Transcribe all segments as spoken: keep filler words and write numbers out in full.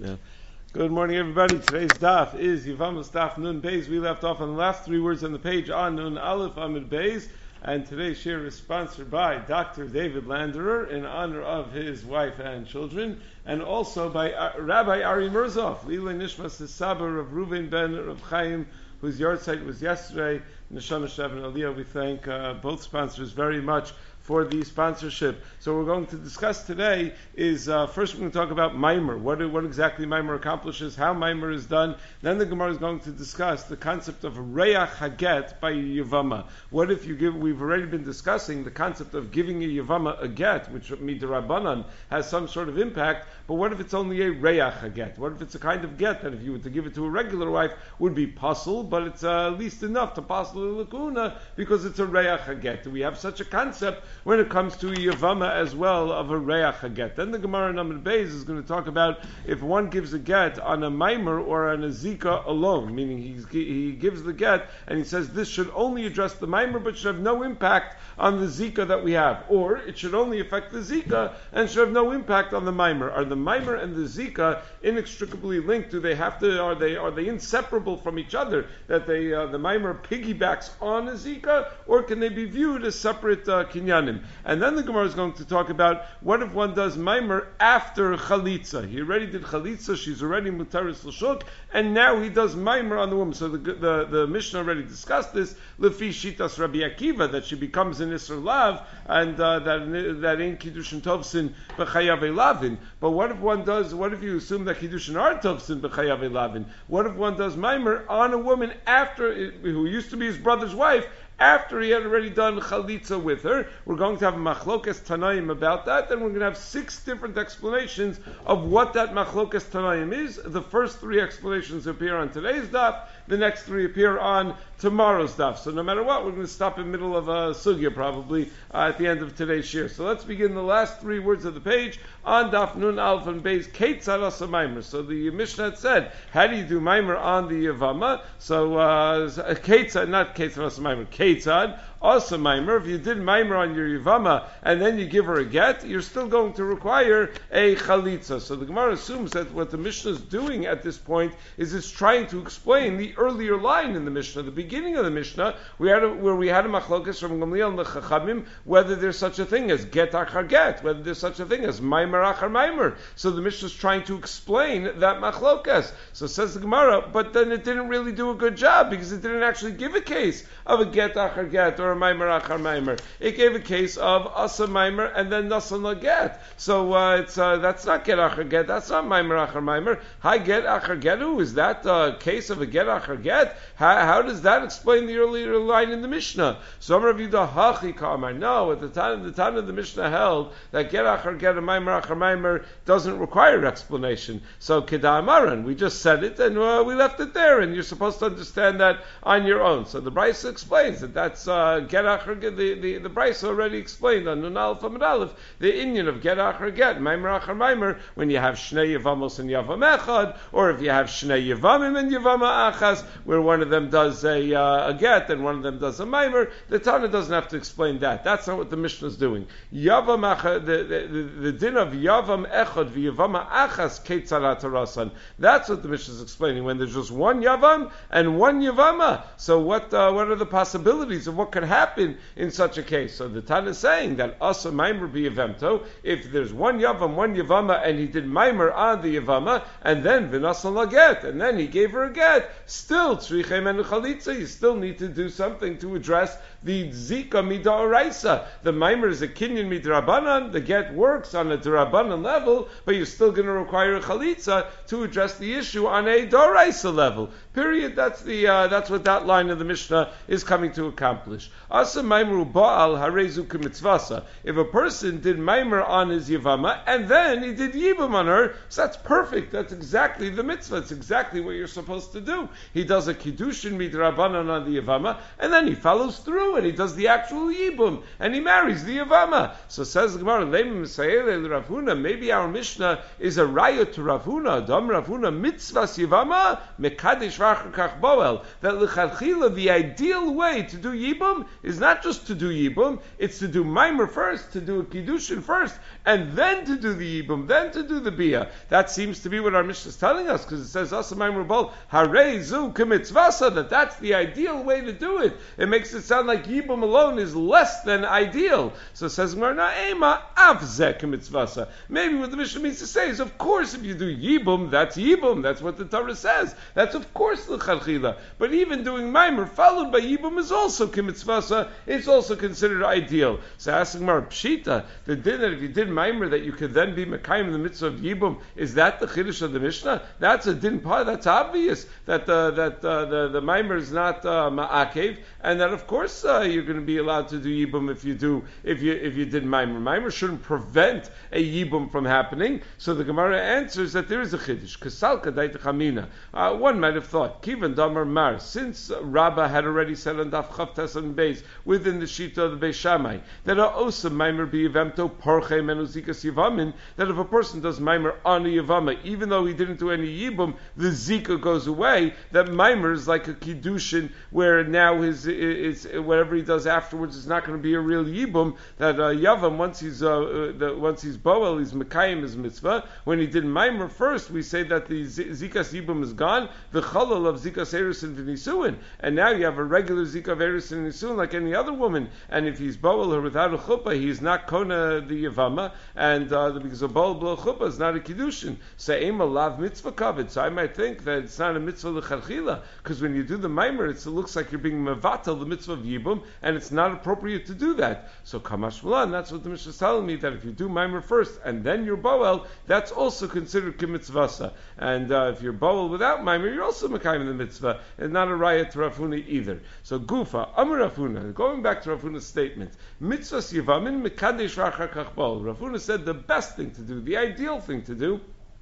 now. Good morning, everybody. Today's daf is Yevamos daf Nun Beis. We left off on the last three words on the page on Nun Aleph Amid Beis, and today's shir is sponsored by Doctor David Landerer in honor of his wife and children, and also by uh, Rabbi Ari Murzov, Lila Nishmas Sabar of Reuven ben Rav Chaim, whose yard site was yesterday. Neshama Shav and Aliyah. We thank uh, both sponsors very much for the sponsorship. So we're going to discuss today is, uh, first we're going to talk about Maimer, what, what exactly Maimer accomplishes, how Maimer is done. Then the Gemara is going to discuss the concept of Reach Haget by Yevama. What if you give, we've already been discussing the concept of giving a Yevama a get, which Midrabanan has some sort of impact, but what if it's only a Reach Haget? What if it's a kind of get that if you were to give it to a regular wife would be puzzle, but it's uh, at least enough to puzzle the lacuna because it's a Reach Haget? Do we have such a concept when it comes to a Yevama as well of a Reach Haget? Then the Gemara in Amud Beis is going to talk about if one gives a get on a Maimer or on a Zika alone, meaning he's, he gives the get and he says this should only address the Maimer but should have no impact on the Zika that we have, or it should only affect the Zika and should have no impact on the Maimer. Are the Maimer and the Zika inextricably linked? Do they have to? Are they are they inseparable from each other? That they uh, the Maimer piggybacks on a Zika, or can they be viewed as separate uh, kinyanim? And then the Gemara is going to talk about what if one does Maimer after Chalitza. He already did Chalitza, she's already Mutaris L'Shuk, and now he does Maimer on the woman. So the, the, the Mishnah already discussed this, Lefi Shitas Rabbi Akiva, that she becomes an Isser Lav, and uh, that that ain't Kiddushin Tovsin B'chayav Elavin. But what if one does, what if you assume that Kiddushin are Tovsin B'chayav Elavin? What if one does Maimer on a woman after, who used to be his brother's wife, after he had already done chalitza with her? We're going to have a machlokas tanaim about that, then we're going to have six different explanations of what that machlokas tanaim is. The first three explanations appear on today's daf, the next three appear on tomorrow's daf. So no matter what, we're going to stop in the middle of a sugya probably uh, at the end of today's shir. So let's begin the last three words of the page on daf nun alf and beis keitzad asa maimer. So the Mishnah had said, how do you do maimer on the Yevama? So uh, keitzad, not keitzad asa maimer, keitzad asa maimer. If you did maimer on your Yevama and then you give her a get, you're still going to require a chalitza. So the Gemara assumes that what the Mishnah is doing at this point is it's trying to explain the earlier line in the Mishnah, the beginning of the Mishnah, we had a, where we had a machlokas from Gamliel and the Chachamim, whether there's such a thing as get achar get, whether there's such a thing as maimer achar maimer. So the Mishnah is trying to explain that machlokas. So says the Gemara, but then it didn't really do a good job because it didn't actually give a case of a get achar get or a maimer achar maimer. It gave a case of asa maimer and then nasan la get. So uh, it's uh, that's not get achar get. That's not maimer achar maimer. Hi get achar getu. Is that a case of a get achar get? How, how does that explain the earlier line in the Mishnah? So Amar Avida hachi kamar. No, at the time the time of the Mishnah held that get achar get and maimer achar maimer doesn't require explanation. So kedamaran, we just said it and uh, we left it there, and you're supposed to understand that on your own. So the Brisa explains that that's uh, get achar get. The the, the Brisa already explained on Nun Aleph Amud Aleph the Indian of get achar get, maimer achar maimer, when you have shnei yevamos and yavam echad, or if you have shnei yevamim and yevama achas, where one of them does a, uh, a get and one of them does a maimer. The Tana doesn't have to explain that. That's not what the Mishnah is doing. Yavam achad, the, the, the, the din of yavam echad v'yavama achas keitzarat harasan. That's what the Mishnah is explaining. When there's just one yavam and one yavama, so what? Uh, what are the possibilities of what could happen in such a case? So the Tana is saying that asa maimer b'yavemto. If there's one yavam, one yavama, and he did maimer on the yavama, and then v'nasan la get, and then he gave her a get, still tzrichem and chalitza, you still need to do something to address the zika midoraisa. The maimer is a kinyan midrabanan. The get works on a drabanan level, but you're still going to require a chalitza to address the issue on a doraisa level. Period. That's the uh, that's what that line of the Mishnah is coming to accomplish. Asa maimeru ba'al harezu k'mitzvasa. If a person did maimer on his yevama and then he did yibum on her, so that's perfect. That's exactly the mitzvah. It's exactly what you're supposed to do. He does a kiddushin midrabanan on the yevama, and then he follows through and he does the actual yibum and he marries the yevama. So says the Gemara, Rav Huna, maybe our Mishnah is a raya to Rav Huna. Dam Rav Huna mitzvahs yevama mekadesh v'achar kach boel. That l'chadchila the ideal way to do yibum Yibum is not just to do Yibum, it's to do Maimer first, to do a Kiddushin first, and then to do the Yibum, then to do the Bia. That seems to be what our Mishnah is telling us, because it says, Asa Maimer Bol, Harei Zu Kemitzvasa, that that's the ideal way to do it. It makes it sound like Yibum alone is less than ideal. So it says, Ema Avzeh Kemitzvasa. Maybe what the Mishnah means to say is, of course, if you do Yibum, that's Yibum. That's what the Torah says. That's, of course, L'chadchila. But even doing Maimer followed by Yibum is also Kemitzvasa. It's also considered ideal. So asking Mar Pshita, the din that if you did Maimer that you could then be Mekayim in the mitzvah of Yibum, is that the Chiddush of the Mishnah? That's a din part. That's obvious that uh, that uh, the the Maimer is not uh, Ma'akev, and that of course uh, you're going to be allowed to do Yibum if you do if you if you did Maimer. Maimer shouldn't prevent a Yibum from happening. So the Gemara answers that there is a Chiddush. Kasalka daita chamina. Uh, one might have thought, Kivan Damar Mar, since Rabbah had already said on Daf Chavtas and Beis within the Shita of the Beis Shammai that a Osa Maimer be Yevamto Porche Menuzikas Yevamin, that if a person does Maimer on a Yevama, even though he didn't do any Yibum, the Zika goes away. That Maimer is like a Kiddushin, where now his is whatever he does afterwards is not going to be a real Yibum. That uh, Yavam, once he's uh, uh, the, once he's Boel, he's Mekayim his mitzvah. When he did Maimer first, we say that the Z- Zikas Yibum is gone, the Chalal of Zikas Eris and V'nisuin, and now you have a regular Zika of Eris and Nisuin like any other woman. And if he's Boel her without a chuppah, he's not Kona the Yavama, and uh, because a Boel below chuppah is not a Kiddushin. Se'ema lav mitzvah kavod. So I might think that it's not a mitzvah l'chadchila, because when you do the Maimer, it looks like you're being mevatel the mitzvah of Yibum, and it's not appropriate to do that. So Kamash Malan, that's what the Mishnah is telling me, that if you do Maimer first and then you're Boel, that's also considered kimitzvasa. And uh, if you're Boel without Maimer, you're also Mekayim in the mitzvah, and not a raya to Rav Huna either. So Gufa, Amar Rav Huna, going back to Rav Huna's statement, mitzvahs Yevamin mekadesh rachar kach Boel. Rav Huna said the best thing to do, the ideal thing to do,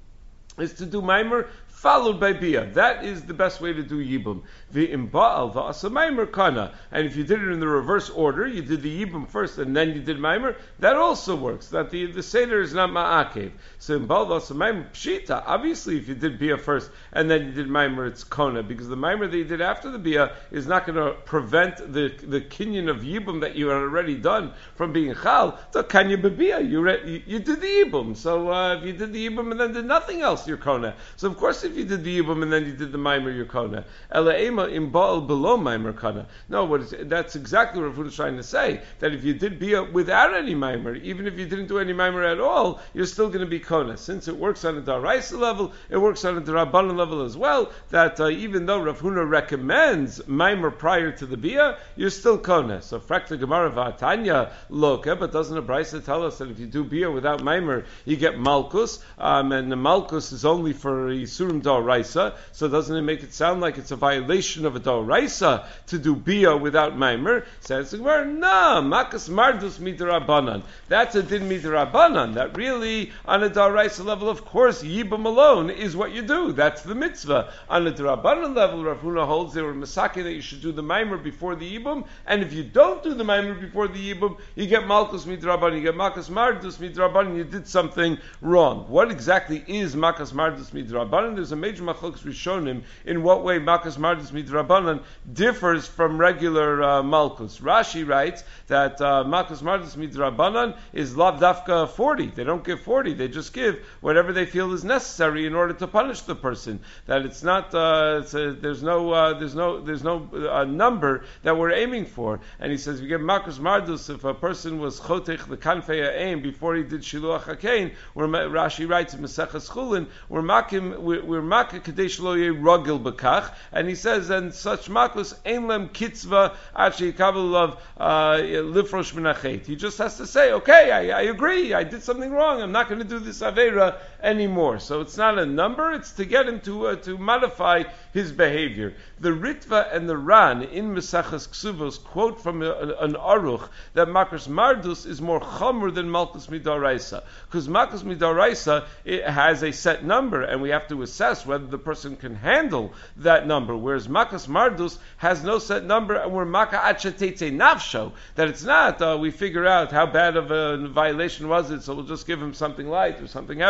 is to do Maimer followed by Bia. That is the best way to do Yibum. V'imba'al v'asa Maimer kana. And if you did it in the reverse order, you did the Yibum first and then you did Maimer, that also works. That the, the Seder is not Ma'akev. So Imba'al v'asa Maimer Pshita. Obviously, if you did Bia first and then you did Maimer, it's Kona, because the Maimer that you did after the Bia is not going to prevent the the kinyan of Yibum that you had already done from being Chal. So Kanya B'Bia, you, re- you, you did the Yibum. So uh, if you did the Yibum and then did nothing else, you're Kona. So of course, if you did the Yibum and then you did the Maimer, you're Kona. Ela im Baal below Maimer Kana. No, what is, that's exactly what Rav Huna is trying to say. That if you did Bia without any Maimer, even if you didn't do any Maimer at all, you're still going to be Kona. Since it works on a Daraisa level, it works on a Darabanan level as well, that uh, even though Rav Huna recommends Maimer prior to the Bia, you're still Kona. So Frakta Gemara V'Atanya look, but doesn't a Brisa tell us that if you do Bia without Maimer, you get Malkus, um, and the Malkus is only for Yisurim Daraisa, so doesn't it make it sound like it's a violation of a Daraisa to do Bia without Maimer? Says the Gemara, no, Makas Mardus Midrabanan. That's a din Midrabanan. That really, on a Daraisa level, of course, Yibum alone is what you do. That's the mitzvah. On a Darabanan level, Rav Huna holds there were Masaki that you should do the Maimer before the Yibum, and if you don't do the Maimer before the Yibum, you get Malkus Midrabanan, you get Makas Mardus Midrabanan, you did something wrong. What exactly is Makas Mardus Midrabanan? There's a major machlokes rishonim in what way Makas Mardus Midrabanan differs from regular uh, Malkus. Rashi writes that uh, Makas Mardus Midrabanan is lav dafka forty. They don't give forty, they just give whatever they feel is necessary in order to punish the person. That it's not, uh, it's a, there's no, uh, there's no, there's no uh, number that we're aiming for. And he says, we get Makas Mardus if a person was chotech the kanfei aim before he did shiluach hakein, where Rashi writes in Maseches Chulin, we're makim, we're, we're makim kadesh lo ye rogel bekach, and he says, and such makus ein lem kitzva achi kabel of lifrosh menachet. He just has to say, okay, I, I agree, I did something wrong, I'm not going to do this avera anymore. So it's not a number, it's to get him to uh, to modify his behavior. The Ritva and the Ran in Mesachas Ksuvos quote from a, a, an Aruch that Makas Mardus is more chomer than Malkus Midaraisa, because Malkus Midaraisa it has a set number, and we have to assess whether the person can handle that number, whereas Makas Mardus has no set number, and we're Maka Achetete Nafsho, that it's not, uh, we figure out how bad of a violation was it, so we'll just give him something light or something heavier.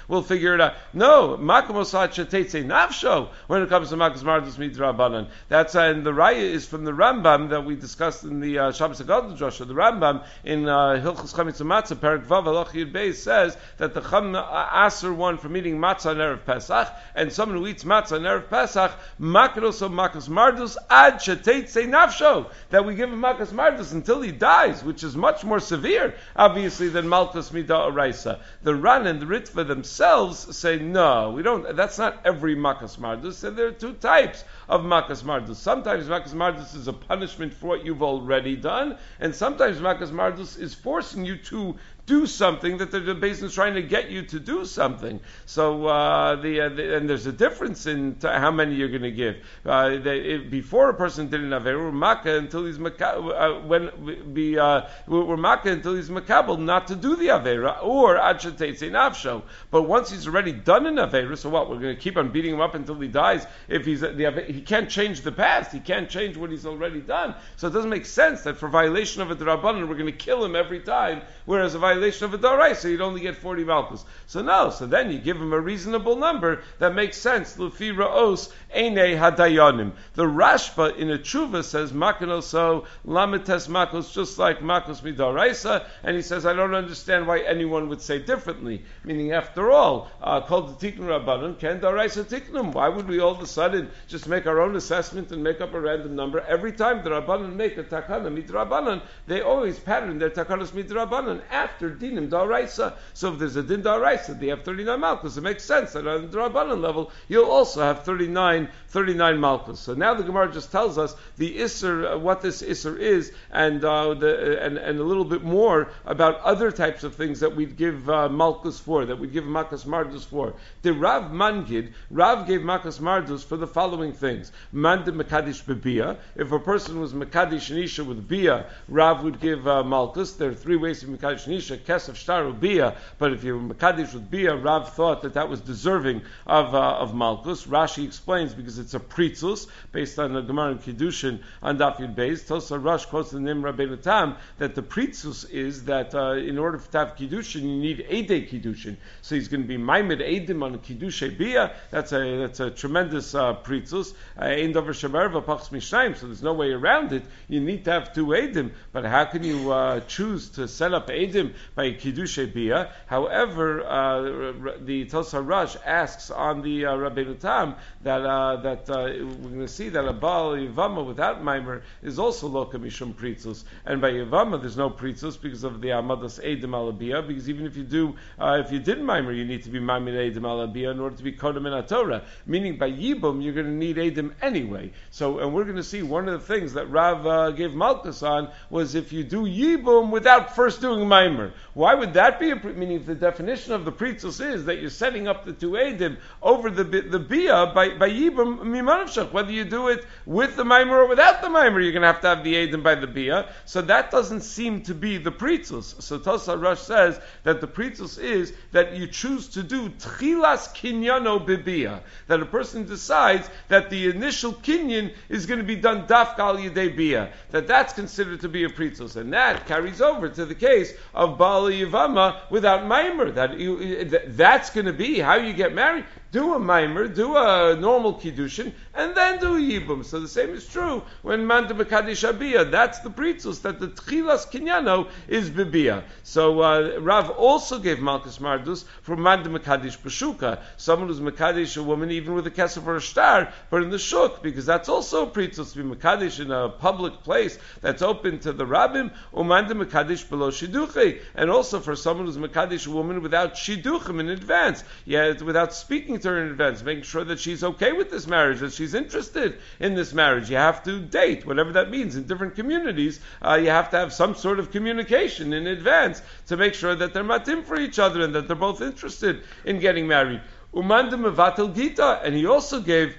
we'll figure it out. No, Makamosat Shetetze Nafsho, when it comes to Makas Mardus Midrabanan. That's, uh, and the Raya is from the Rambam that we discussed in the uh, Shabbos HaGadol Joshua. The Rambam in uh, Hilchos Chametz Matzah, Perak Vav Halach Yud Beis says that the Chum Aser one from eating matzah on Erev Pesach, and someone who eats matzah on Erev Pesach, Makados of Makas Mardus Ad Shetetze Nafsho, that we give him Makas Mardus until he dies, which is much more severe, obviously, than Malchus Midah Oraisa. The Ran and the Ritva themselves say, no, we don't, that's not every Makas Mardus, and there are two types of Makas Mardus. Sometimes Makas Mardus is a punishment for what you've already done, and sometimes Makas Mardus is forcing you to do something that the basin is trying to get you to do something. So uh, the, uh, the and there's a difference in t- how many you're going to give. Uh, they, it, before a person did an avera, we're makkah until he's makabel. Uh, when be uh, we're makkah until he's makabel not to do the avera or ad shetetze nafsho. But once he's already done an avera, so what? We're going to keep on beating him up until he dies. If he's the he can't change the past. He can't change what he's already done. So it doesn't make sense that for violation of a drabanan we're going to kill him every time. Whereas a violation of a doraisa, you'd only get forty malchus. So no, so then you give him a reasonable number that makes sense. Lufi ra'os einei hadayanim. The Rashba in a tshuva says makanoso lamites makos, just like makos midoraisa, and he says I don't understand why anyone would say differently. Meaning, after all, uh, called the tiknum rabbanon ken doraisa tiknum. Why would we all of a sudden just make our own assessment and make up a random number every time the rabbanon make a takana midrabanan? They always pattern their takanas midrabanan after dinim daraisa. So if there's a din daraisa, they have thirty-nine malchus. It makes sense that on the drabanan level, you'll also have thirty-nine, thirty-nine malchus. So now the Gemara just tells us the isser, uh, what this isser is, and uh, the uh, and, and a little bit more about other types of things that we'd give uh, malchus for, that we'd give makas mardus for. The Rav Mangid, Rav gave makas mardus for the following things: man de mekadish bebia. If a person was mekadish nisha with bia, Rav would give uh, malchus. There are three ways of mekadish nisha: kesef, shtar, or bia. But if you were mekadish with bia, Rav thought that that was deserving of uh, of malchus. Rashi explains because it's a pritzus based on the Gemara and Kiddushin on Daf Yud Beis. Tosa Rosh quotes the Nim Rabbeinu Tam that the pritzus is that uh, in order to have Kiddushin you need Eidei Kiddushin. So he's going to be Maimed Eidim on Kiddushay Bia. That's a that's a tremendous uh, pritzus. Ein Dover Shamarva Pachs Mishnaim. So there's no way around it. You need to have two Eidim. But how can you uh, choose to set up Eidim by Kiddushay Bia? However, uh, the Tosa Rosh asks on the uh, Rabbeinu Tam that uh, that uh, we're going to see that a Baal Yivama without Maimer is also Loka Mishum Pritzus, and by Yivama there's no Pritzus because of the Amadas Eidim Alabia, because even if you do, uh, if you did Maimer, you need to be Maimer Eidim Alabia in order to be Kodem in Torah, meaning by Yibum you're going to need Eidim anyway. So, and we're going to see one of the things that Rav uh, gave Malchus on was if you do Yibum without first doing Maimer. Why would that be a, meaning if the definition of the Pritzus is that you're setting up the two Eidim over the the Bia by, by Yibum Mimanavshach, whether you do it with the Maimer or without the Maimer, you're going to have to have the Eidim by the Bia. So that doesn't seem to be the Pritzus. So Tosa Rosh says that the Pritzus is that you choose to do Tchilas Kinyano Bibia, that a person decides that the initial Kinyan is going to be done Dafka Al Yedei Bia, that that's considered to be a Pritzus. And that carries over to the case of Baal Yivama without Maimer, that you, that's going to be how you get married. Do a Maimer, do a normal Kiddushin, and then do a Yibum. So the same is true when Manda Mekadish Abiyah. That's the Pritzus, that the Tchilas Kinyano is Bibiyah. So uh, Rav also gave Malchus Mardus for Manda Mekadish Bashuka, someone who's Mekadish, a woman even with a kesef or a star, but in the Shuk, because that's also a Pritzus, to be Mekadish in a public place that's open to the Rabbim, or Manda Mekadish below Shiduchi, and also for someone who's Mekadish, a woman without Shiduchim in advance, yeah, without speaking to her in advance, making sure that she's okay with this marriage, that she's interested in this marriage. You have to date, whatever that means. In different communities, uh, you have to have some sort of communication in advance to make sure that they're matim for each other and that they're both interested in getting married. Umanda mevatel gita, and he also gave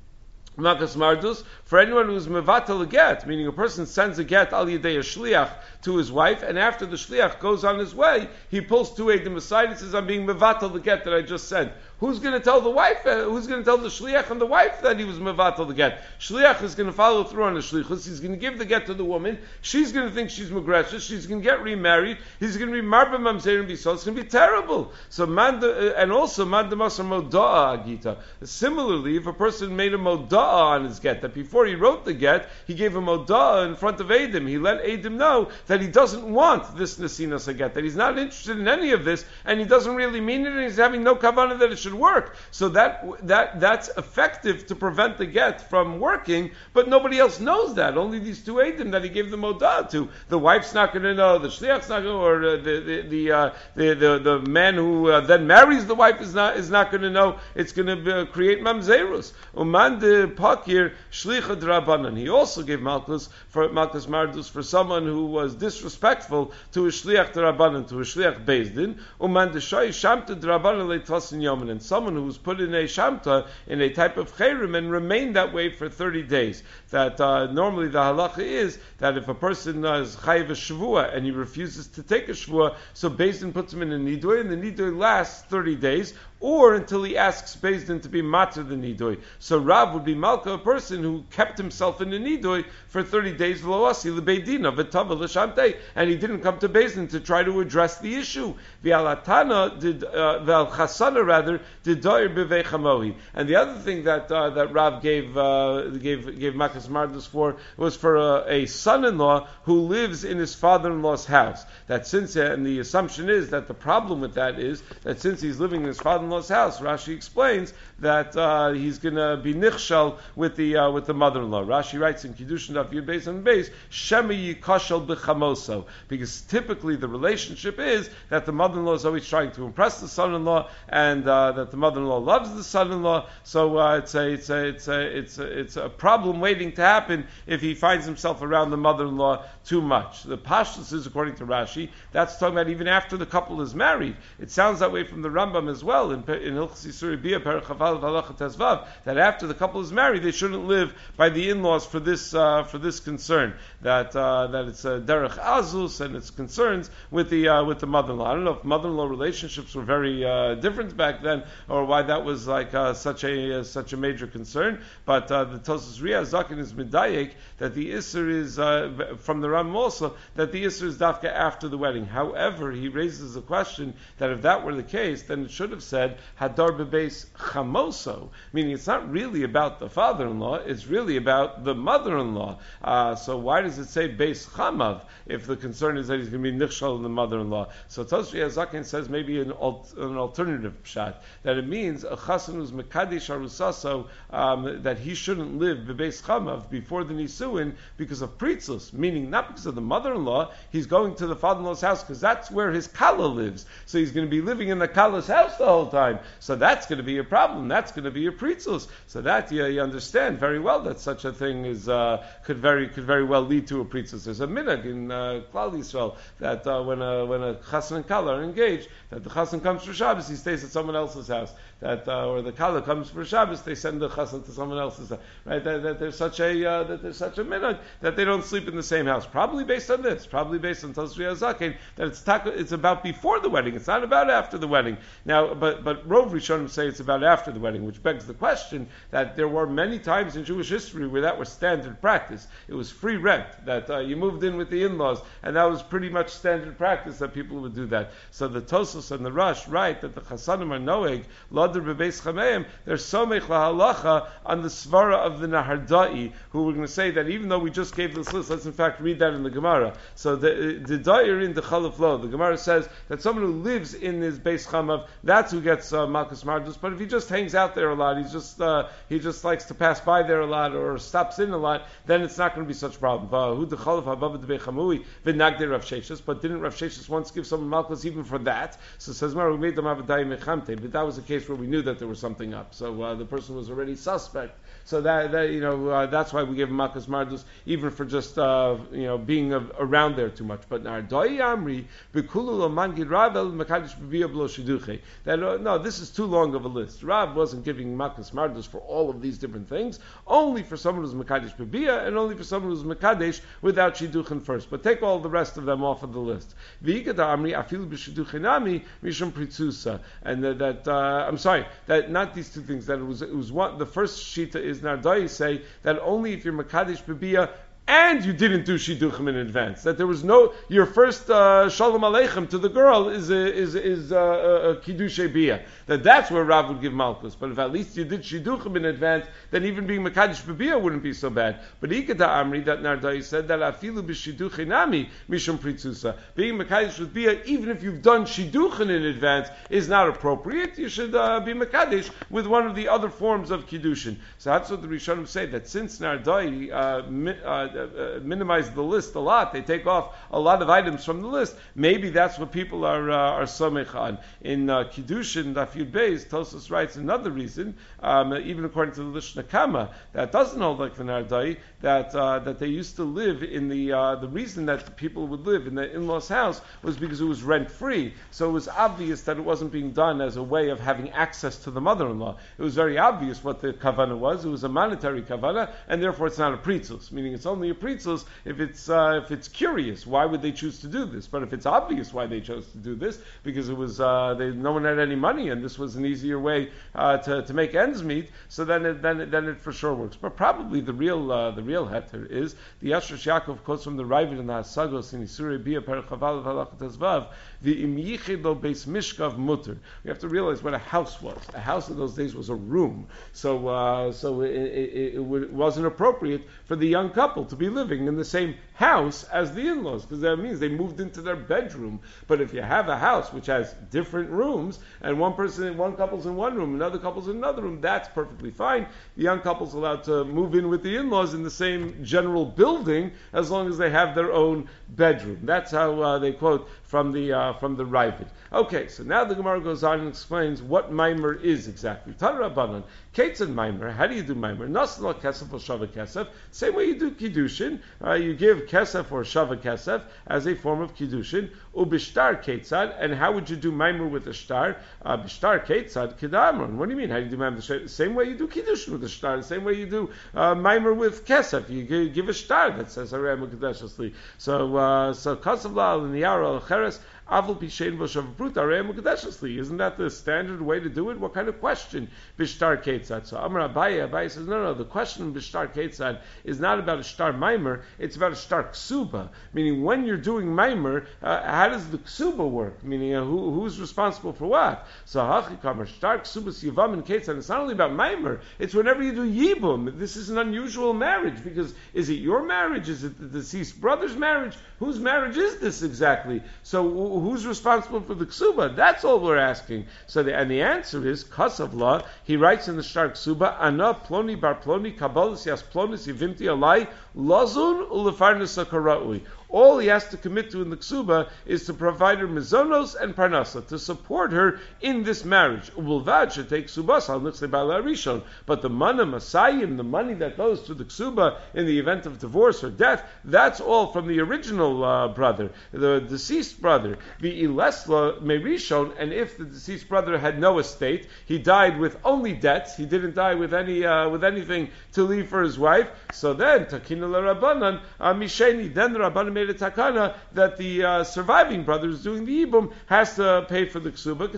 Makas Mardus for anyone who's mevatel a get, meaning a person sends a get al yedei a shliach to his wife, and after the shliach goes on his way, he pulls two eidim aside and says, I'm being mevatel the get that I just sent. who's going to tell the wife, uh, who's going to tell the shliach and the wife that he was mevatel the get? Shliach is going to follow through on the shlichus. He's going to give the get to the woman. She's going to think she's megreshes. She's going to get remarried. He's going to be marba mamzer and bisol. It's going to be terrible. So man, uh, and also man demasar moda'a agita. Similarly, if a person made a moda'a on his get, that before he wrote the get, he gave a moda'a in front of Eidim. He let Eidim know that he doesn't want this nesinas get, that he's not interested in any of this, and he doesn't really mean it, and he's having no kavanah that it should work. So that that that's effective to prevent the get from working, but nobody else knows that. Only these two Eidim that he gave the moda'a to. The wife's not going to know, the shliach's not going to know, or uh, the the the, uh, the the the man who uh, then marries the wife is not is not going to know. It's going to uh, create mamzerus. Uman de pakir shlicha drabanan. He also gave malchus for malchus mardus for someone who was disrespectful to a shliach drabanan, to a shliach bezdin. Uman de shoy shamta drabanan leitasin yomen, and someone who was put in a shamta, in a type of chayrim, and remained that way for thirty days. That uh, normally the halacha is that if a person uh, is chayiv a shvua and he refuses to take a shvua, so bezdin puts him in a nidoy, and the nidoy lasts thirty days, or until he asks Beis Din to be matzah the nidoy. So Rav would be malka, a person who kept himself in the nidoy for thirty days, lo asi lebeidina v'tava l'shamtei, and he didn't come to Beis Din to try to address the issue. V'alatana did uh, v'al chasana rather did doir b'vei chamohi. And the other thing that uh, that Rav gave uh, gave gave makas mardus for was for a, a son-in-law who lives in his father-in-law's house. That since uh, and the assumption is that the problem with that is that since he's living in his father in-law's house, Rashi explains that uh, he's going to be nichshal with the uh, with the mother-in-law. Rashi writes in Kiddushin Daf Yud Beis and Beis, Shema yikashal b'chamoso, because typically the relationship is that the mother-in-law is always trying to impress the son-in-law, and uh, that the mother-in-law loves the son-in-law. So uh, it's a it's a it's a it's a, it's a problem waiting to happen if he finds himself around the mother-in-law too much. The pashtus is, according to Rashi, that's talking about even after the couple is married. It sounds that way from the Rambam as well in in Hilchos Yisuri Bia Perchaval Halacha Tezvav, that after the couple is married, they shouldn't live by the in-laws for this uh, for this concern, that uh, that it's a derech azus and its concerns with the uh, with the mother-in-law. I don't know if mother-in-law relationships were very uh, different back then, or why that was like uh, such a uh, such a major concern. But uh, the Tosas Riyah Zakin is medayek that the Isser is uh, from the Ram also that the Isser is dafka after the wedding. However, he raises a question that if that were the case, then it should have said Hadar bebeis chamoso, meaning it's not really about the father-in-law, it's really about the mother-in-law. Uh, so why does it say beis chamav if the concern is that he's going to be nichshal in the mother-in-law? So Tosri Azakin says maybe an, al- an alternative pshat, that it means a chassan who's mekadesh arusaso, um, that he shouldn't live bebeis chamav before the nisuin because of pritzus, meaning not because of the mother-in-law, he's going to the father-in-law's house because that's where his kala lives. So he's going to be living in the kala's house the whole time. So that's going to be a problem. That's going to be a pritzus. So that you, you understand very well that such a thing is uh, could very could very well lead to a pritzus. There's a minhag in uh, Klal Yisrael that uh, when a when a chassan and kala are engaged, that the chassan comes for Shabbos, he stays at someone else's house. That uh, or the kala comes for Shabbos, they send the chassan to someone else's house. Right? That, that there's such a uh, that there's such a minhag that they don't sleep in the same house. Probably based on this. Probably based on Tosri Azakin that it's taka, it's about before the wedding. It's not about after the wedding. Now, but but Rov Rishonim say it's about after the wedding, which begs the question that there were many times in Jewish history where that was standard practice. It was free rent, that uh, you moved in with the in-laws, and that was pretty much standard practice that people would do that. So the Tosos and the Rush write that the Chasanim are noeg, Ladr bebeis chameim, they're somech lahalacha on the svara of the Nahardai, who were going to say that even though we just gave this list, let's in fact read that in the Gemara. So the the Dair in the Chalaf Lo, the Gemara says that someone who lives in his Beis Chamav, that's who gets uh, Malkus Mardus. But if he just hangs out there a lot, he's just uh, he just likes to pass by there a lot or stops in a lot, then it's not going to be such a problem. But didn't Rav Sheshis once give someone Malkus even for that? So it says, we made them avadai mechamte, but that was a case where we knew that there was something up. So uh, the person was already suspect. So that, that you know uh, that's why we gave him Malkus Mardus even for just uh, you know being uh, around there too much. But Nardai Amri Bikulu Mangid Ravel Makadish B'Via Blo Shiduche. That uh, no, this is too long of a list. Rav wasn't giving Malkus Mardus for all of these different things, only for someone who's Makadish B'Via and only for someone who's Makadesh without Shiduchen first. But take all the rest of them off of the list. V'Igad Amri Afilu B'Shiduchenami Mishum Pritzusa, and uh, that uh, I'm sorry. sorry, that not these two things. That it was it was one. The first shita is Nardai say that only if you're Makadesh Bebia and you didn't do shidduchim in advance. That there was no your first uh, shalom aleichem to the girl is a, is is a, a, a kiddushay bia. That that's where Rav would give malchus. But if at least you did shidduchim in advance, then even being mekadesh bebia wouldn't be so bad. But ikada amri that Nardai said that afilu b'shidduchin nami mishum pritzusa. Being mekadesh bebia, even if you've done shidduchim in advance, is not appropriate. You should uh, be mekadesh with one of the other forms of kiddushin. So that's what the Rishonim say. That since Nardai uh, mi, uh, Uh, minimize the list a lot. They take off a lot of items from the list. Maybe that's what people are uh, are somech on. In uh, Kiddushin, Daf Yud Beis, Tosfos writes another reason, um, even according to the Lishna Kama, that doesn't hold like the Nardai, that uh, that they used to live in the uh, the reason that people would live in the in-laws' house was because it was rent-free. So it was obvious that it wasn't being done as a way of having access to the mother-in-law. It was very obvious what the kavana was. It was a monetary kavana, and therefore it's not a pritzus, meaning it's only a pritzus if it's uh, if it's curious. Why would they choose to do this? But if it's obvious why they chose to do this, because it was uh, they, no one had any money, and this was an easier way uh, to, to make ends meet. So then it, then it, then it for sure works. But probably the real uh, the real heter is the Yashrash Yaakov quotes from the Ravid and the Hasagos in Isurei Bia Perchaval Halachat Azvav the Im Yichid Lo Beis Mishkav Mutter. We have to realize what a house was. A house in those days was a room. So uh, so it, it, it, it wasn't appropriate for the young couple to be living in the same house as the in-laws, because that means they moved into their bedroom. But if you have a house which has different rooms, and one person, one couple's in one room, another couple's in another room, that's perfectly fine. The young couple's allowed to move in with the in-laws in the same general building, as long as they have their own bedroom. That's how uh, they quote from the uh, from the Ravid. Okay, so now the Gemara goes on and explains what Maimer is exactly. Tan Rabbanan, Ketzad Maimer. How do you do Maimer? Nasla Kesef or Shava Kesef. Same way you do Kiddushin. Uh, you give Kesef or Shava Kesef as a form of Kiddushin. Ubishtar Ketzad. And how would you do Maimer with a star? Uh, Bishtar Ketzad Kedamron. What do you mean? How do you do Maimer? The same way you do Kiddushin with a star. The same way you do uh, Maimer with Kesef. You give a star that says Harei Mukadeshasli. So uh, so Kasav La'al and Yara Al Cheres. Isn't that the standard way to do it? What kind of question? Bishtar Ketzad. So Amar Abaye, Abaye says, no, no, the question in Bishtar Ketzad is not about a shtar maimer, it's about a shtar ksuba. Meaning, when you're doing maimer, uh, how does the ksuba work? Meaning, uh, who, who's responsible for what? So Hachikamar, shtar ksubas yivam and Ketzad. It's not only about maimer, it's whenever you do yibum. This is an unusual marriage, because is it your marriage? Is it the deceased brother's marriage? Whose marriage is this exactly? So who's responsible for the ksuba? That's all we're asking. So the, and the answer is Kasav Law. He writes in the Shtar Ksuba, Ana Ploni Bar Ploni Kabbalas Yas Plonis Yivimti Alai Lazun Ulefarnas Akaraui. All he has to commit to in the ksuba is to provide her mizonos and parnasa, to support her in this marriage. Ubulvad should take ksubas al nitzle ba'ala rishon, but the mana masayim, the money that goes to the ksuba in the event of divorce or death, that's all from the original uh, brother, the deceased brother. The ilesla merishon, and if the deceased brother had no estate, he died with only debts, he didn't die with any uh, with anything to leave for his wife. So then takina la rabbanan misheni, then the rabbanan made a takana that the uh, surviving brother who's doing the ibum has to pay for the ksuba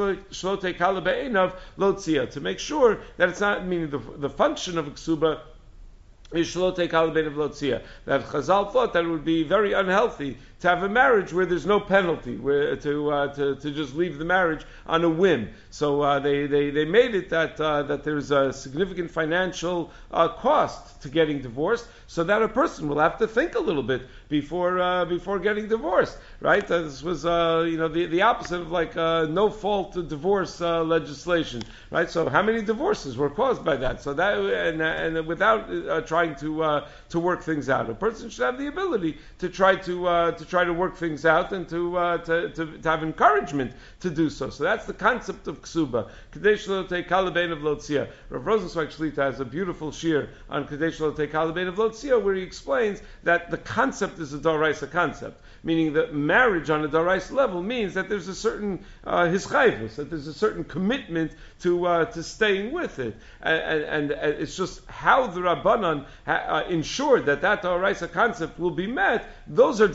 to make sure that it's not, meaning the, the function of a ksuba is shlote kalabein of lotzia. That Chazal thought that it would be very unhealthy to have a marriage where there's no penalty, where to uh, to, to just leave the marriage on a whim. So uh, they, they, they made it that uh, that there's a significant financial uh, cost to getting divorced, so that a person will have to think a little bit before uh, before getting divorced, right? Uh, this was uh, you know the, the opposite of like uh, no fault divorce uh, legislation, right? So how many divorces were caused by that? So that and, and without uh, trying to uh, to work things out, a person should have the ability to try to uh, to try to work things out and to, uh, to, to to have encouragement to do so. So that's the concept of ksuba. Kadesh lo te kalabein of lotzia. Rav Rosenzweig Shlita has a beautiful shir on Kadesh lo te kalabein of lotzia, where he explains that the concept is a doraisa concept, meaning that marriage on a doraisa level means that there's a certain uh, hischayvus, that there's a certain commitment to uh, to staying with it, and, and, and it's just how the Rabbanan ha, uh, ensured that that doraisa concept will be met. Those are dinim d'Rabbanan.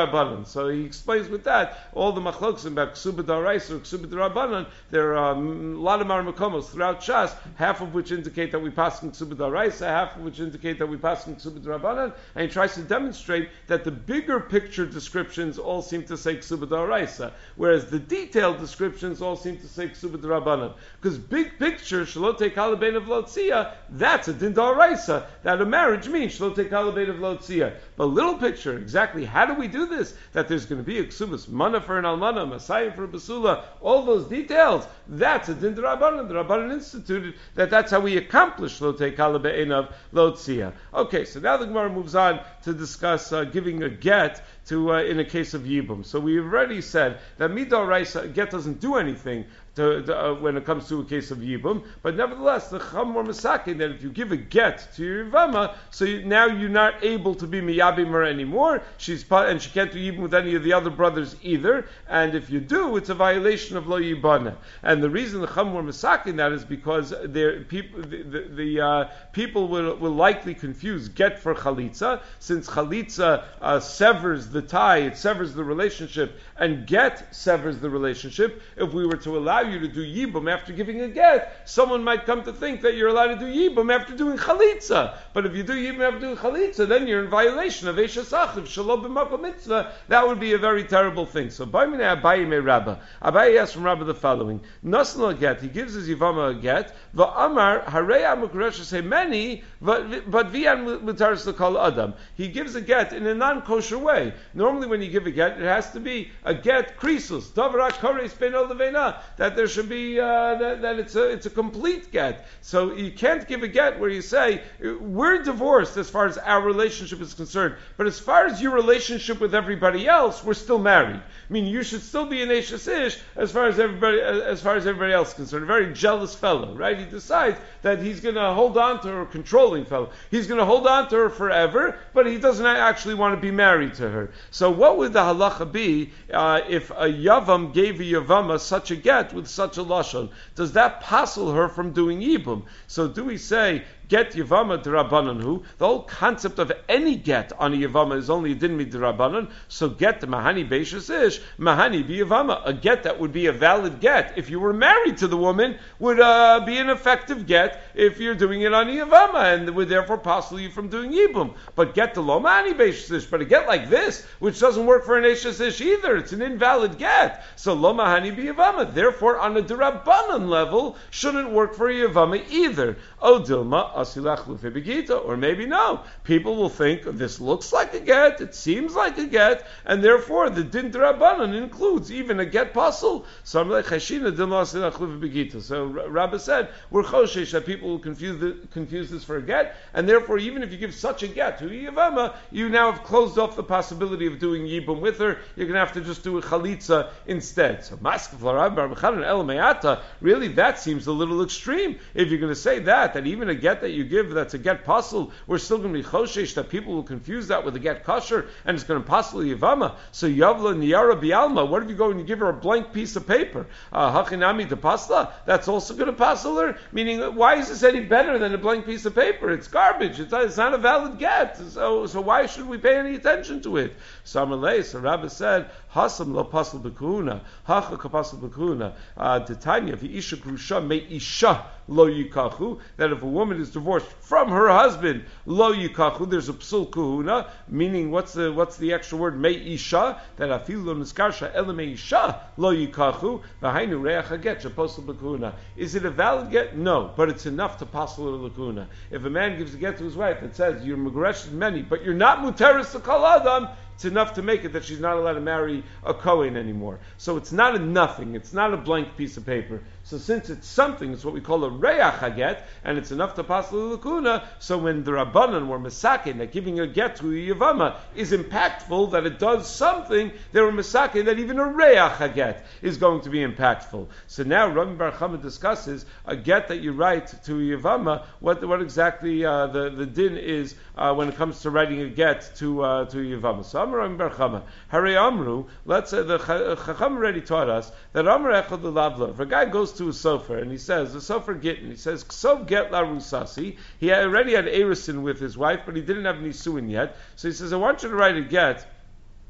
Darabanan. So he explains with that all the machloks about Ksuba Daraisa or Ksuba Darabanan. There are um, a lot of Marmakomos throughout Shas, half of which indicate that we pass in Ksuba Daraisa, half of which indicate that we pass in Ksuba Darabanan, and he tries to demonstrate that the bigger picture descriptions all seem to say Ksuba Daraisa, whereas the detailed descriptions all seem to say Ksuba Darabanan. Because big picture, Shalote Kalabein of Lotzia, that's a Din Daraisa, that a marriage means Shalote Kalabein of Lotzia. But little picture, exactly how do we do this? That there's going to be a Ksubas, Mana for an Almana, Messiah for a Basula, all those details, that's a Din Darabanan. The Rabbanan instituted that that's how we accomplish Shalote Kalabein of Lotzia. Okay, so now the Gemara moves on to discuss uh, giving a get to uh, in a case of Yibum. So we've already said that Midoraisa, a get doesn't do anything to, to, uh, when it comes to a case of Yibum, but nevertheless, the Chamor Masakin, that if you give a get to your Yivama, so you, now you're not able to be Miyabim her anymore, she's and she can't do Yibum with any of the other brothers either, and if you do, it's a violation of Lo Yibana. And the reason the Chamor Masakin that is because people, the, the, the uh, people will, will likely confuse get for Chalitza, since Chalitza uh, severs the tie, it severs the relationship, and get severs the relationship. If we were to allow you to do Yibum after giving a get, someone might come to think that you're allowed to do Yibum after doing Chalitza. But if you do Yibum after doing Chalitza, then you're in violation of Eshes Achiv, Shalom b'makom mitzvah. That would be a very terrible thing. So, Baimine Abaye me Rabba. Abaye asks from Rabba the following: Nasna a get, he gives his Yivama a get, va'amar harei amukresh say many, but vian mutaris l'kol adam. He gives a get in a non-kosher way. Normally, when you give a get, it has to be a get krisus, davarash koreis ben olevena, that there should be uh, that, that it's a it's a complete get. So you can't give a get where you say we're divorced as far as our relationship is concerned, but as far as your relationship with everybody else, we're still married. I mean, you should still be an Eshes Ish as far as everybody as far as everybody else is concerned. A very jealous fellow, right? He decides that he's going to hold on to her, controlling fellow. He's going to hold on to her forever, but he doesn't actually want to be married to her. So what would the halacha be uh, if a yavam gave a yavama such a get with such a lashon? Does that passel her from doing yibum? So do we say get yavama d'Rabbanan? The whole concept of any get on a yavama is only a din d'Rabbanan. So get the mahani beishas ish, mahani be yavama. A get that would be a valid get if you were married to the woman would uh, be an effective get if you're doing it on a yavama, and would therefore passel you from doing yibum. But get the lo mahani beishas ish, but a get like this, which doesn't work for an eshes ish either, it's an invalid get. So lo mahani be yavama. Therefore, on a d'Rabbanan level, shouldn't work for a yavama either. O dilma. Or maybe no. People will think this looks like a get, it seems like a get, and therefore the din d'Rabbanan includes even a get puzzle. So Rabbi said, we're choshesh that people will confuse, the, confuse this for a get, and therefore even if you give such a get to a yavama, you now have closed off the possibility of doing yibum with her. You're going to have to just do a chalitza instead. So really that seems a little extreme. If you're going to say that, that even a get that you give that's a get puzzle, we're still going to be choshesh that people will confuse that with a get kosher, and it's going to puzzle yavama. So yavla niyara bialma. What if you go and you give her a blank piece of paper? Hachinami de pasla. That's also going to puzzle her. Meaning, why is this any better than a blank piece of paper? It's garbage. It's, it's not a valid get. So, so why should we pay any attention to it? So Amalei, so Rabbi said, Hasam lo pasal b'kuhuna, hacha kapasal b'kuhuna. The Tanya, the isha grusha me isha lo yikachu. That if a woman is divorced from her husband, lo yikachu, there's a psul kuhuna, meaning what's the what's the extra word me isha? That afil lo niskarsha ele me isha lo yikachu v'hainu reach haget shapasal b'kuhuna. Is it a valid get? No, but it's enough to pasal l'kuhuna. If a man gives a get to his wife that says you're megresh many, but you're not muteris to kol adam, it's enough to make it that she's not allowed to marry a Kohen anymore. So it's not a nothing. It's not a blank piece of paper. So since it's something, it's what we call a reach haget, and it's enough to pass the lakuna. So when the Rabbanan were masakin that giving a get to a yavama is impactful, that it does something, they were masakin that even a reach haget is going to be impactful. So now Rabbi Bar Chama discusses a get that you write to a yavama. What what exactly uh, the the din is uh, when it comes to writing a get to uh, to a yavama. So Amar Bar Chama, Hare Amru. Let's say the Chacham already taught us that Amar Echad Lavla. If a guy goes to a sofer and he says the sofer gittin, he says Ksov get la rusasi. He already had erisin with his wife, but he didn't have nisuin yet. So he says, I want you to write a get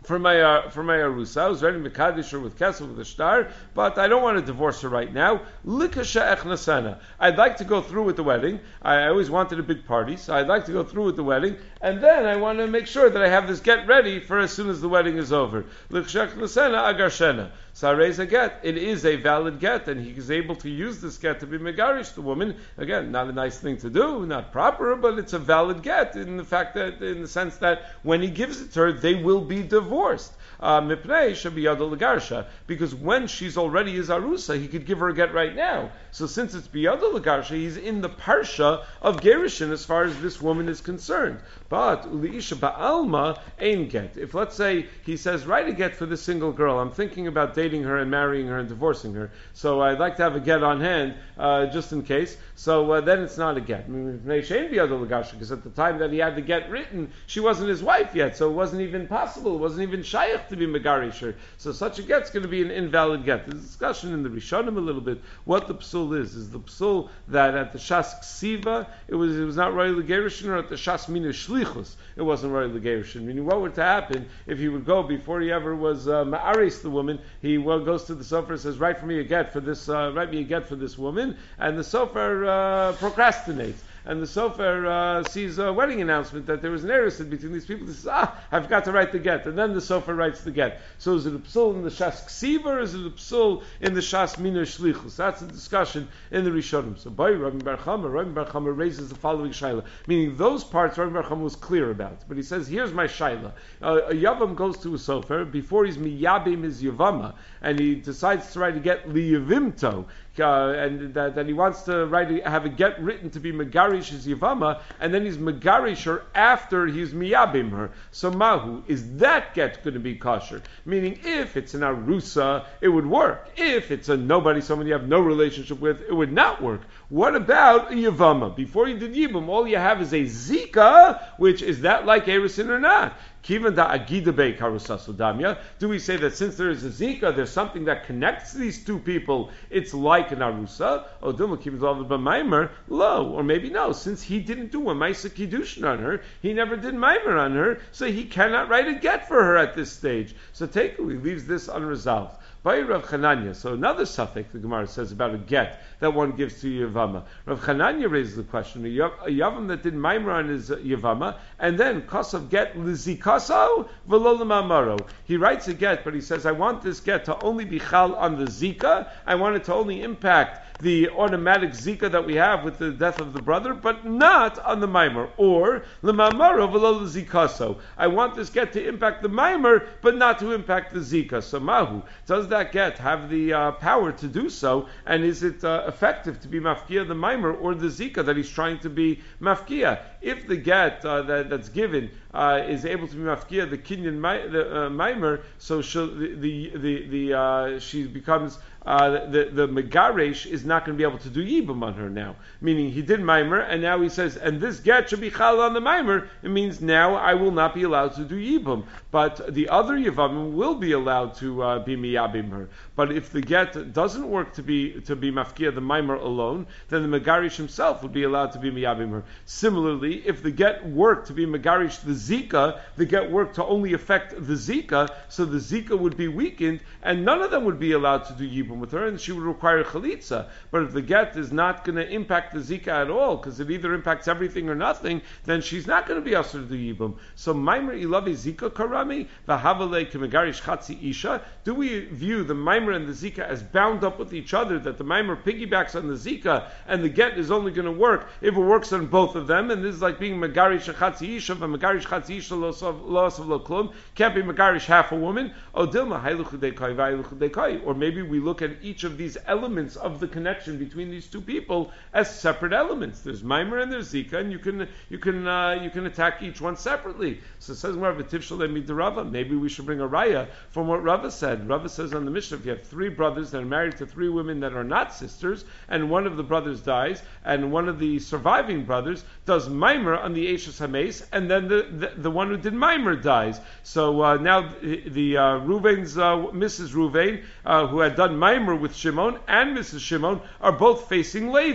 for my uh, for my arusa. I was ready to mekadesh her with kesef with a star, but I don't want to divorce her right now. Likasha echnasena. I'd like to go through with the wedding. I, I always wanted a big party, so I'd like to go through with the wedding, and then I want to make sure that I have this get ready for as soon as the wedding is over. Likasha echnasena agarshena. Sarez a get. It is a valid get, and he is able to use this get to be megarish the woman. Again, not a nice thing to do, not proper, but it's a valid get in the fact that, in the sense that when he gives it to her, they will be divorced. Mipnei shabiyada legarsha, because when she's already his arusa, he could give her a get right now. So since it's biyada legarsha, he's in the parsha of gerushin as far as this woman is concerned. But uliisha ba'alma ain get. If let's say he says, write a get for this single girl. I'm thinking about dating her and marrying her and divorcing her. So I'd like to have a get on hand uh, just in case. So uh, then it's not a get. Because at the time that he had the get written, she wasn't his wife yet, so it wasn't even possible. It wasn't even shaykh to be megarish her. So such a get's going to be an invalid get. There's a discussion in the Rishonim a little bit what the psul is. Is the psul that at the shas ksiva it was it was not royal legerushin, or at the shas mina shlichus it wasn't royal legerushin? Meaning, what would to happen if he would go before he ever was uh, ma'aris the woman? He well, goes to the sofer and says, write for me a get for this, uh, write me a get for this woman, and the sofer uh, procrastinates. And the sofer uh, sees a wedding announcement that there was an erusin between these people. He says, ah, I've got to write the get. And then the sofer writes the get. So is it a psul in the shas ksiva, or is it a psul in the shas mina shlichus? That's a discussion in the Rishonim. So by Rabbi Bar Chama, Rabbi Bar Chama raises the following shaila, meaning those parts Rabbi Bar Chama was clear about. But he says, here's my shaila. Uh, a yavam goes to a sofer before he's miyabim his yavama, and he decides to write a get liyavimto. Uh, and that, that he wants to write, have a get written to be megarish his yavama, and then he's megarish her after he's miyabim her. So mahu, is that get going to be kosher? Meaning, if it's an arusa, it would work. If it's a nobody, someone you have no relationship with, it would not work. What about a yavama? Before you did yibum, all you have is a zika, which is that like erusin or not? Kivan da agida bei karusasudamya. Do we say that since there is a zika, there's something that connects these two people? It's like an arusa. Or dilma kivan b'maimer lo, or maybe no. Since he didn't do a ma'isa kiddushin on her, he never did maimer on her, so he cannot write a get for her at this stage. So take he leaves this unresolved. By Rav Chananya, so another suffix the Gemara says about a get that one gives to Yavama. Rav Chananya raises the question: a Yavam that did maimer on his Yavama, and then kosav get lizikaso v'lo l'mamaro. He writes a get, but he says, I want this get to only be chal on the zika. I want it to only impact the automatic zika that we have with the death of the brother, but not on the maimer. Or l'mamaro v'lo l'zikaso. I want this get to impact the maimer, but not to impact the zika. So mahu, does that get have the uh, power to do so, and is it uh, effective to be mafkia the maimer or the zika that he's trying to be mafkia? If the get uh, that, that's given uh, is able to be mafkia the kinyan ma- the uh, maimer, so the the the, the uh, she becomes uh, the the megaresh is not going to be able to do yibum on her now. Meaning he did maimer, and now he says, and this get should be chal on the maimer. It means now I will not be allowed to do yibum, but the other yavamim will be allowed to uh, be miyabim her. But if the get doesn't work to be to be mafkia the maimer alone, then the megarish himself would be allowed to be miyabim her. Similarly, if the get worked to be megarish the zika, the get worked to only affect the zika, so the zika would be weakened, and none of them would be allowed to do yibum with her, and she would require chalitza. But if the get is not going to impact the zika at all, because it either impacts everything or nothing, then she's not going to be asked to do yibum. So maimer ilavi zika karami v'havale kemegarish chatzi isha. Do we view the maimer and the zika as bound up with each other, that the maimer piggybacks on the zika, and the get is only going to work if it works on both of them? And this is like being megarish chatzi isha, but megarish chatzi isha loss of lo klum. Can't be megarish half a woman. O dilma hayluchu dekai vayluchu dekai. Or maybe we look at each of these elements of the connection between these two people as separate elements. There's maimer and there's zika, and you can you can uh, you can attack each one separately. So it says more of a tifshel Rava. Maybe we should bring a raya from what Rava said. Rava says on the Mishnah, if you have three brothers that are married to three women that are not sisters, and one of the brothers dies, and one of the surviving brothers does maimer on the Eishes Hameis, and then the, the, the one who did maimer dies. So uh, now the, the uh, Reuven's, uh, Missus Reuven, uh, who had done maimer with Shimon, and Missus Shimon are both facing Levi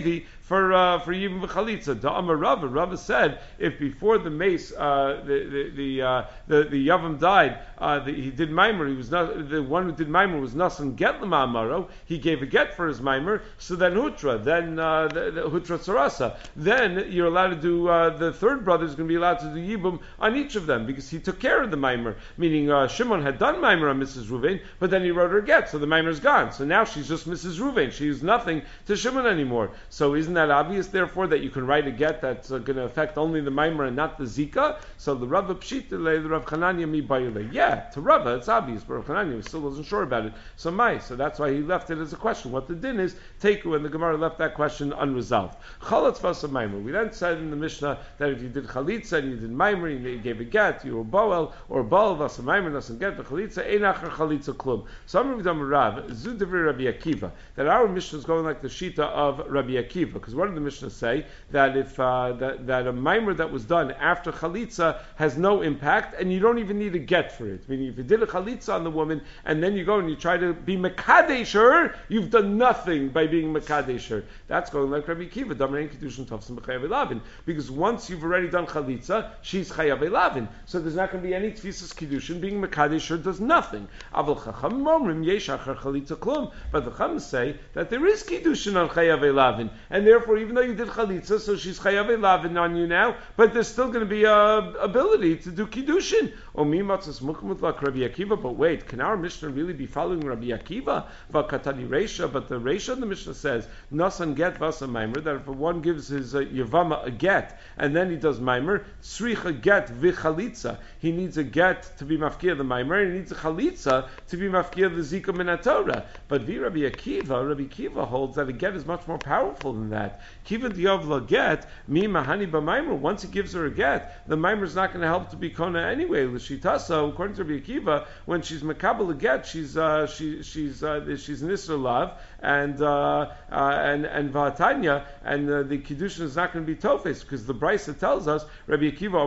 for uh, for Yibum v'chalitza. Da Amar Rava, Rava said if before the mace uh, the the the, uh, the the Yavam died, uh, the, he did Maimer. He was not the one who did Maimer was Nasan get l'ma'amaro. He gave a get for his Maimer. So then Hutra, then uh, the, the Hutra Sarasa. Then you're allowed to do uh, the third brother is going to be allowed to do Yibum on each of them because he took care of the Maimer. Meaning uh, Shimon had done Maimer on Missus Ruvain, but then he wrote her a get, so the Maimer's gone. So now she's just Missus Ruvain. She's nothing to Shimon anymore. So isn't that obvious, therefore, that you can write a get that's uh, going to affect only the Maimer and not the Zika? So the Rava Pshitele, the Rav Chananya mi bayile. Yeah, to Rava it's obvious, but Rav Chananya still wasn't sure about it. So Mai, so that's why he left it as a question. What the din is, Teku, and the Gemara left that question unresolved. Chalatz vasa Maimer. We then said in the Mishnah that if you did Chalitza and you did Maimer, you gave a get, you were Boel, or Boel vasa Maimer doesn't get the Chalitza, Einachar Chalitza Klum. Some of them Rav, Zu Devir Rabbi Akiva, that our Mishnah is going like the Shita of Rabbi Akiva, because what did the Mishnah say? That if uh, that, that a Maimer that was done after Chalitza has no impact, and you don't even need a get for it. Meaning, if you did a Chalitza on the woman, and then you go and you try to be Mekadesh her, you've done nothing by being Mekadesh her. That's going like Rabbi Akiva, Damarin Kedushin Tofsim B'Chayav Elavin, because once you've already done Chalitza, she's Chayav Elavin. So there's not going to be any Tfisas Kedushin. Being Mekadesh her does nothing. Aval Chacham Momrim Yesh Achar Chalitza Klum. But the Chacham say that there is Kedushin on Chayav Elavin, and therefore, even though you did Chalitza, so she's Chayav Elavin on you now, but there's still going to be a ability to do Kiddushin. Omi Matzos Mukmut like Rabbi Akiva, but wait, can our Mishnah really be following Rabbi Akiva? Vakatani Reisha, but the Reisha in the Mishnah says, Nasan get Vasa Maimer, that if one gives his uh, Yavama a get, and then he does Maimer, Sricha get Vichalitza, he needs a get to be Mafkia the Maimer, and he needs a Chalitza to be Mafkia the Zika Minatorah. But Vi Rabbi Akiva, Rabbi Akiva holds that a get is much more powerful than that. Kiva Diavla get, Mi Mahani B'Maimer, once he gives her a get, the Maimer is not going to help to be Kona anyway. L'shitasa, according to Rabbi Akiva, when she's Makabal a get, she's uh, she, she's uh, she's Nisr Lav, and uh, uh, and and Vatanya, and uh, the Kiddushin is not going to be Tofes, because the Brisa tells us, Rabbi Akiva,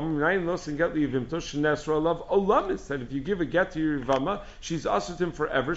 that if you give a get to your Yivama, she's ushered him forever.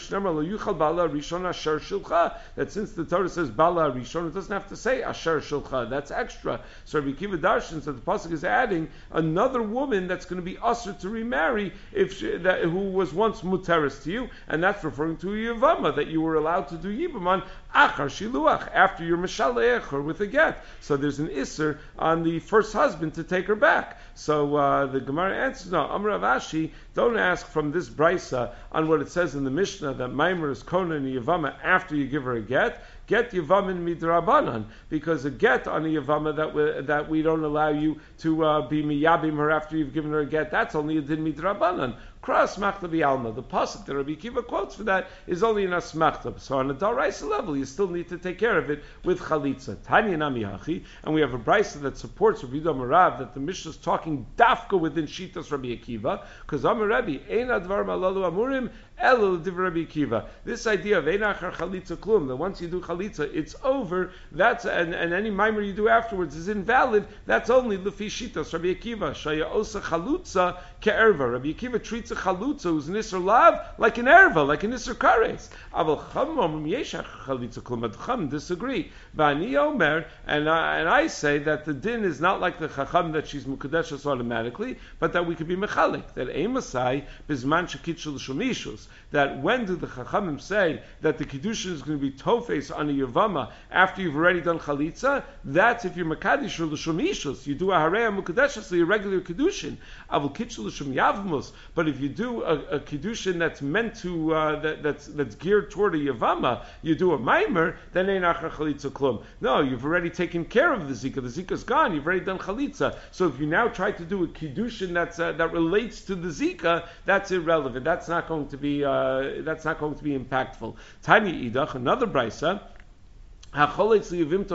That since the Torah says Bala Rishon, it doesn't have to say Asher Shulcha. That's extra. So Rabbi Akiva darshans that the pasuk is adding another woman that's going to be ushered to remarry if she, that, who was once muteris to you, and that's referring to Yivama, that you were allowed to do Yibam on Achar Shiluach, after your Meshaleach or with a get. So there's an Isser on the first husband to take her back. So uh, the Gemara answers, no, Amar Avashi, don't ask from this Brisa on what it says in the Mishnah that Maimer is Kona and Yavama after you give her a get. Get Yavamin midrabanan, because a get on a Yavama that we, that we don't allow you to uh, be miyabim her after you've given her a get, that's only a din midrabanan. Kras machta bi'alma. The pasuk that Rabbi Akiva quotes for that is only in asmachta. So on a daraisa level, you still need to take care of it with chalitza. Tanya nami hachi, and we have a brisa that supports Rabbi Yehuda Marav that the Mishnah is talking dafka within shitas Rabbi Akiva, because Amar Rabbi ein advar malalu amurim elu div Rabbi Akiva. This idea of ein achar chalitza klum, that once you do chalitza, it's over. That's and, and any mimer you do afterwards is invalid. That's only lefi shitas Rabbi Akiva. Shaya osa chalutza ke'erva. Rabbi Akiva treats a chalutza who's an Isser Lav like an erva, like an Isser Kares. Aval Chacham Yeshach Chalitza Klum. Chacham disagree. V'ani Omer, and I, and I say that the din is not like the Chacham that she's Mukadeshus automatically, but that we could be Mechalik. That Emasai Bizman Shekitchel Shumishus. That when do the Chachamim say that the Kiddushin is going to be Tofes on a Yavama after you've already done Chalitza? That's if you're Makadish or Shumishus. You do a Hareya Mukadeshus, a regular Kiddushin. Aval Kitchel Shum Yavmus. But if you do a, a kiddushin that's meant to uh, that, that's that's geared toward a yavama, you do a maimer, then ein achar chalitza klum. No, you've already taken care of the zika. The zika's gone. You've already done chalitza. So if you now try to do a kiddushin that's uh, that relates to the zika, that's irrelevant. That's not going to be uh, that's not going to be impactful. Tani idach, another brisa. If you did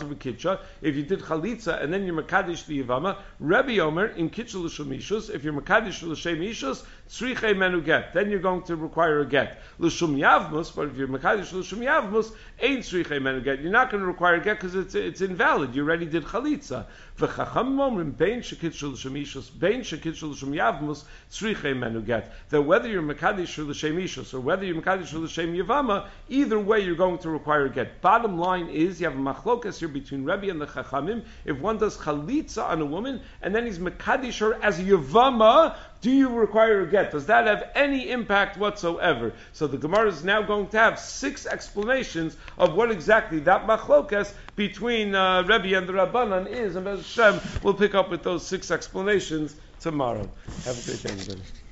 chalitza and then you're makadish the yivama, Rebbe Omer in kitchel l'shumishus. If you're makadish l'shem ishus, tzrichei menu get. Then you're going to require a get. L'shum yavmus, but if you're makadish l'shum yavmus, ain't tzrichei menu get. You're not going to require a get because it's it's invalid. You already did chalitza. V'chacham omrim bein shekitchel l'shem ishus, bein shekitchel l'shem yavmus, tzrichei menu get. That whether you're makadish l'shem ishus or whether you're makadish l'shem yivama, either way you're going to require a get. Bottom line. line is you have a machlokas here between Rebbe and the Chachamim. If one does chalitza on a woman and then he's mekadish her as a yavama, do you require a get? Does that have any impact whatsoever? So the Gemara is now going to have six explanations of what exactly that machlokas between uh, Rebbe and the Rabbanan is, and Bez Hashem we'll pick up with those six explanations tomorrow. Have a great day, everybody.